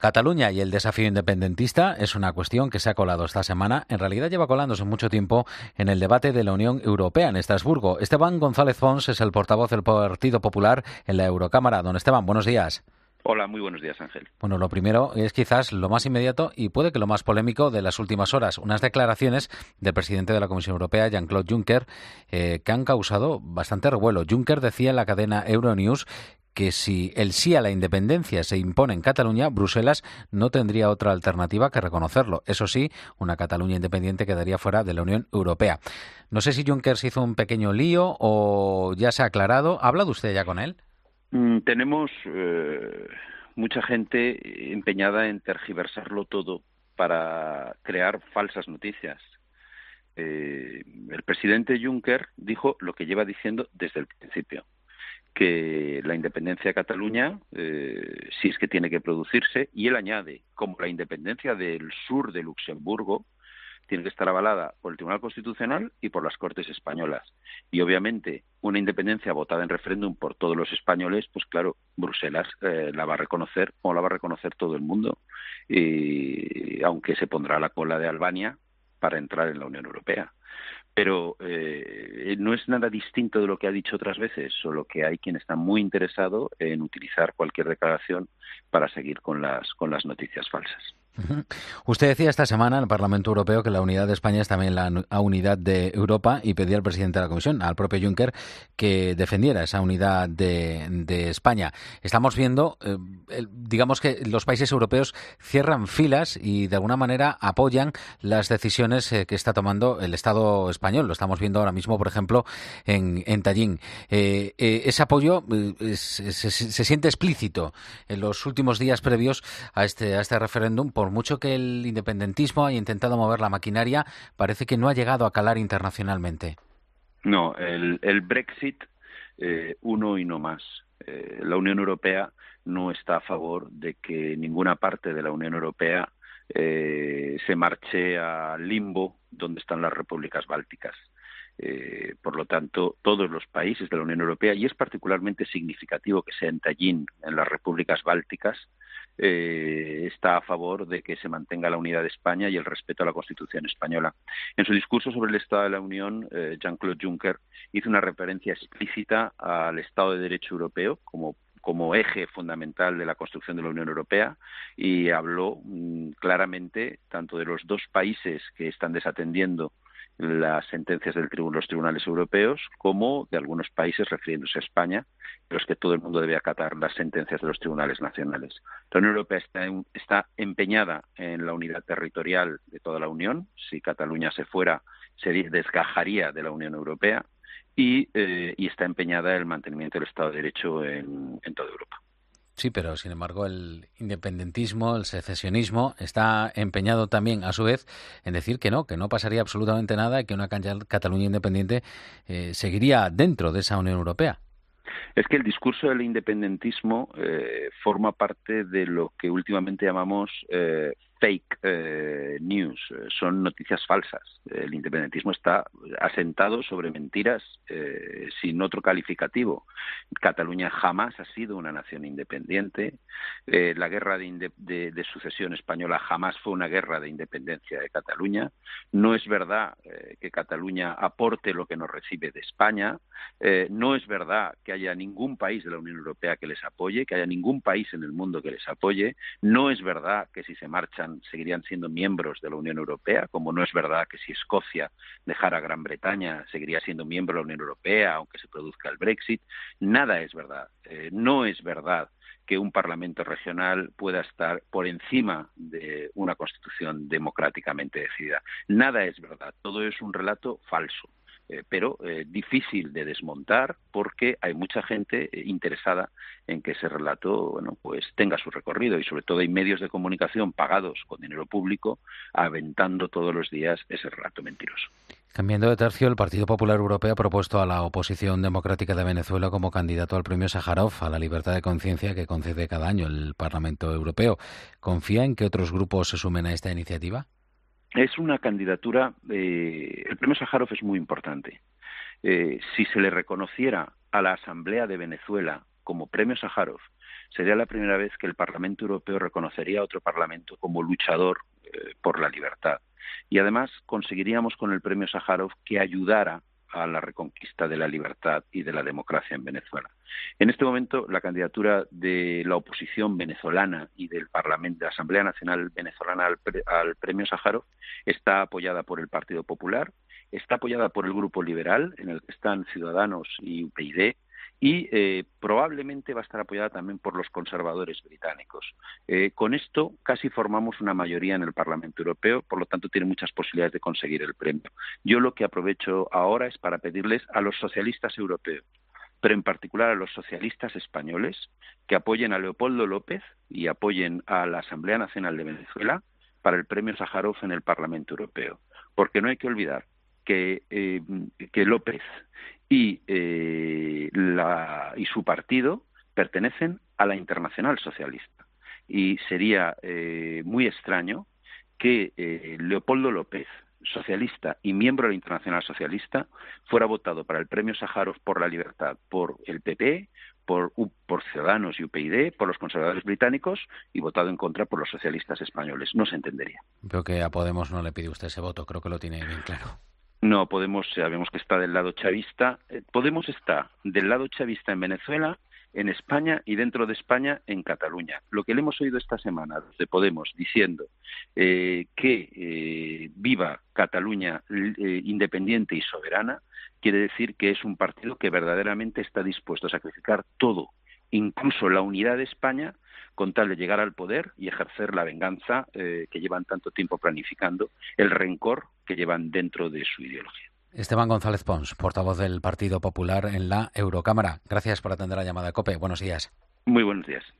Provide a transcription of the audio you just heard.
Cataluña y el desafío independentista es una cuestión que se ha colado esta semana. En realidad lleva colándose mucho tiempo en el debate de la Unión Europea en Estrasburgo. Esteban González Pons es el portavoz del Partido Popular en la Eurocámara. Don Esteban, buenos días. Hola, muy buenos días, Ángel. Bueno, lo primero es quizás lo más inmediato y puede que lo más polémico de las últimas horas. Unas declaraciones del presidente de la Comisión Europea, Jean-Claude Juncker, que han causado bastante revuelo. Juncker decía en la cadena Euronews que si el sí a la independencia se impone en Cataluña, Bruselas no tendría otra alternativa que reconocerlo. Eso sí, una Cataluña independiente quedaría fuera de la Unión Europea. No sé si Juncker se hizo un pequeño lío o ya se ha aclarado. ¿Ha hablado usted ya con él? Tenemos mucha gente empeñada en tergiversarlo todo para crear falsas noticias. El presidente Juncker dijo lo que lleva diciendo desde el principio, que la independencia de Cataluña, sí es que tiene que producirse, y él añade, como la independencia del sur de Luxemburgo, tiene que estar avalada por el Tribunal Constitucional y por las Cortes españolas. Y obviamente una independencia votada en referéndum por todos los españoles, pues claro, Bruselas la va a reconocer o la va a reconocer todo el mundo, aunque se pondrá a la cola de Albania para entrar en la Unión Europea. Pero no es nada distinto de lo que ha dicho otras veces, solo que hay quien está muy interesado en utilizar cualquier declaración para seguir con las noticias falsas. Usted decía esta semana en el Parlamento Europeo que la unidad de España es también la unidad de Europa y pedía al presidente de la Comisión, al propio Juncker, que defendiera esa unidad de España. Estamos viendo, digamos que los países europeos cierran filas y de alguna manera apoyan las decisiones que está tomando el Estado español. Lo estamos viendo ahora mismo, por ejemplo, en Tallin. Ese apoyo se siente explícito en los últimos días previos a este referéndum. Por mucho que el independentismo haya intentado mover la maquinaria, parece que no ha llegado a calar internacionalmente. No, el Brexit, uno y no más. La Unión Europea no está a favor de que ninguna parte de la Unión Europea se marche al limbo donde están las repúblicas bálticas. Por lo tanto, todos los países de la Unión Europea, y es particularmente significativo que sea en Tallin, en las repúblicas bálticas, está a favor de que se mantenga la unidad de España y el respeto a la Constitución española. En su discurso sobre el Estado de la Unión, Jean-Claude Juncker hizo una referencia explícita al Estado de Derecho europeo como eje fundamental de la construcción de la Unión Europea, y habló claramente tanto de los dos países que están desatendiendo las sentencias de los tribunales europeos, como de algunos países, refiriéndose a España, en los que todo el mundo debe acatar las sentencias de los tribunales nacionales. La Unión Europea está empeñada en la unidad territorial de toda la Unión. Si Cataluña se fuera, se desgajaría de la Unión Europea, y está empeñada en el mantenimiento del Estado de Derecho en toda Europa. Sí, pero sin embargo el independentismo, el secesionismo está empeñado también a su vez en decir que no pasaría absolutamente nada y que una Cataluña independiente seguiría dentro de esa Unión Europea. Es que el discurso del independentismo forma parte de lo que últimamente llamamos fake news, son noticias falsas. El independentismo está asentado sobre mentiras sin otro calificativo. Cataluña jamás ha sido una nación independiente. La guerra de sucesión española jamás fue una guerra de independencia de Cataluña. No es verdad que Cataluña aporte lo que nos recibe de España. No es verdad que haya ningún país de la Unión Europea que les apoye, que haya ningún país en el mundo que les apoye. No es verdad que si se marchan seguirían siendo miembros de la Unión Europea, como no es verdad que si Escocia dejara Gran Bretaña seguiría siendo miembro de la Unión Europea, aunque se produzca el Brexit. Nada es verdad. No es verdad que un Parlamento regional pueda estar por encima de una Constitución democráticamente decidida. Nada es verdad. Todo es un relato falso. Pero difícil de desmontar, porque hay mucha gente interesada en que ese relato pues tenga su recorrido, y sobre todo hay medios de comunicación pagados con dinero público aventando todos los días ese relato mentiroso. Cambiando de tercio, el Partido Popular Europeo ha propuesto a la oposición democrática de Venezuela como candidato al premio Sájarov a la libertad de conciencia que concede cada año el Parlamento Europeo. ¿Confía en que otros grupos se sumen a esta iniciativa? Es una candidatura, el premio Sájarov es muy importante. Si se le reconociera a la Asamblea de Venezuela como premio Sájarov, sería la primera vez que el Parlamento Europeo reconocería a otro Parlamento como luchador por la libertad. Y además conseguiríamos con el premio Sájarov que ayudara a la reconquista de la libertad y de la democracia en Venezuela. En este momento, la candidatura de la oposición venezolana y del Parlamento, de la Asamblea Nacional Venezolana al premio Sájarov está apoyada por el Partido Popular, está apoyada por el Grupo Liberal, en el que están Ciudadanos y UPyD, y probablemente va a estar apoyada también por los conservadores británicos. Con esto casi formamos una mayoría en el Parlamento Europeo, por lo tanto tiene muchas posibilidades de conseguir el premio. Yo lo que aprovecho ahora es para pedirles a los socialistas europeos, pero en particular a los socialistas españoles, que apoyen a Leopoldo López y apoyen a la Asamblea Nacional de Venezuela para el premio Sájarov en el Parlamento Europeo. Porque no hay que olvidar que López y su partido pertenecen a la Internacional Socialista. Y sería muy extraño que Leopoldo López, socialista y miembro de la Internacional Socialista, fuera votado para el premio Sájarov por la libertad por el PP, por Ciudadanos y UPyD, por los conservadores británicos y votado en contra por los socialistas españoles. No se entendería. Veo que a Podemos no le pide usted ese voto, creo que lo tiene bien claro. No, Podemos, sabemos que está del lado chavista. Podemos está del lado chavista en Venezuela, en España y dentro de España en Cataluña. Lo que le hemos oído esta semana desde Podemos diciendo que viva Cataluña independiente y soberana, quiere decir que es un partido que verdaderamente está dispuesto a sacrificar todo, incluso la unidad de España, con tal de llegar al poder y ejercer la venganza que llevan tanto tiempo planificando, el rencor que llevan dentro de su ideología. Esteban González Pons, portavoz del Partido Popular en la Eurocámara. Gracias por atender la llamada, COPE. Buenos días. Muy buenos días.